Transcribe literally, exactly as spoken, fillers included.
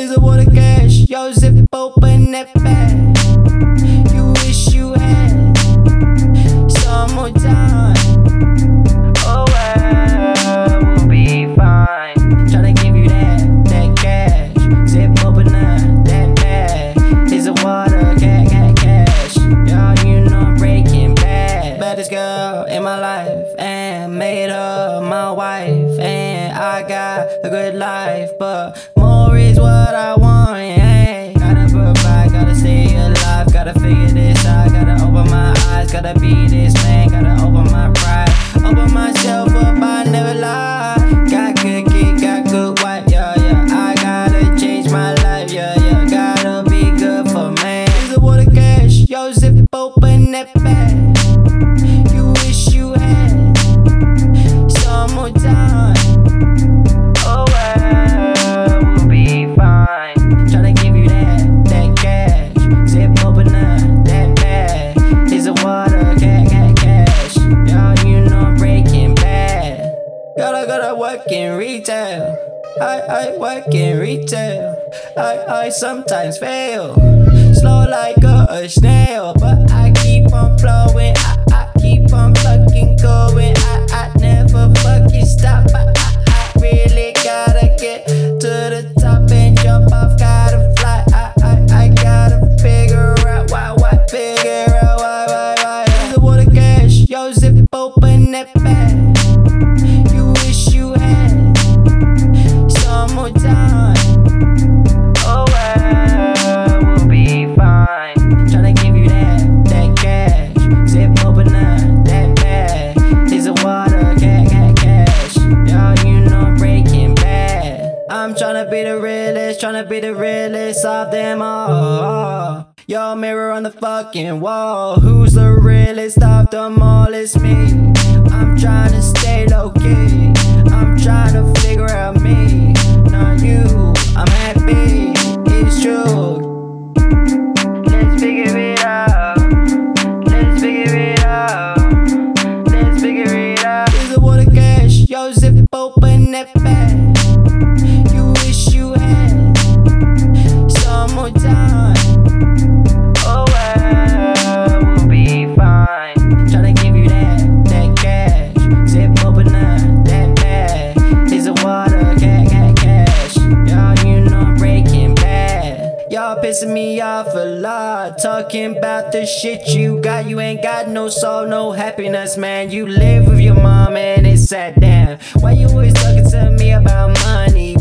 Here's a water cash, yo, zip open that bag. You wish you had some more time. Oh well, we'll be fine. Tryna give you that, that cash. Zip open up that bag. Here's a water cat, cat, cash. Y'all, you know I'm Breaking Bad. Baddest girl in my life, and made her my wife. And I got a good life, but more is what I want. Hey, gotta provide, gotta stay alive, gotta figure this out, gotta open my eyes, gotta be this man, gotta open my pride, open myself up, I never lie. Got good kid, got good wife, yeah, yeah. I gotta change my life, yeah, yeah. Gotta be good for man. Here's a water cash, yo, zip open that bag. You wish you had some more time. Oh well, we'll be fine. Tryna give you that, that cash. Zip open up that bag. Here's a water cat, cat, cash. Y'all, you know I'm Breaking Bad. Gotta, gotta work in retail. I, I work in retail. I, I sometimes fail. Slow like a, a snail, but I keep on flowing. I, I keep on fucking going. I, I never fucking stop. I, I, I really gotta get to the top and jump off. Gotta fly. I, I, I gotta figure out why, why, figure out why, why, why. Here's the water cash, yo, zip open that bag. You wish you had some more time. Oh well, we'll be fine. Tryna give you that, that cash. Zip open up that bag. Here's a water cat, cat, cash. Y'all, you know I'm Breaking Bad. I'm tryna be the realest, tryna be the realest of them all. Your mirror on the fucking wall. Who's the realest of them all? It's me. I'm tryna stay low key. I'm tryna figure out me, not you. I'm happy, it's true. Let's figure it out. Let's figure it out. Let's figure it out. Here's a water cash, yo, zip open that bag. You wish you had some more time. Oh well, we'll be fine. Tryna give you that, that cash. Zip open up that bag. Here's a water cat, cat, cash. Y'all, you know I'm Breaking Bad. Y'all pissing me off a lot. Talking about the shit you got. You ain't got no soul, no happiness, man. You live with your mom and it's sad, damn. Why you always talking to me about money?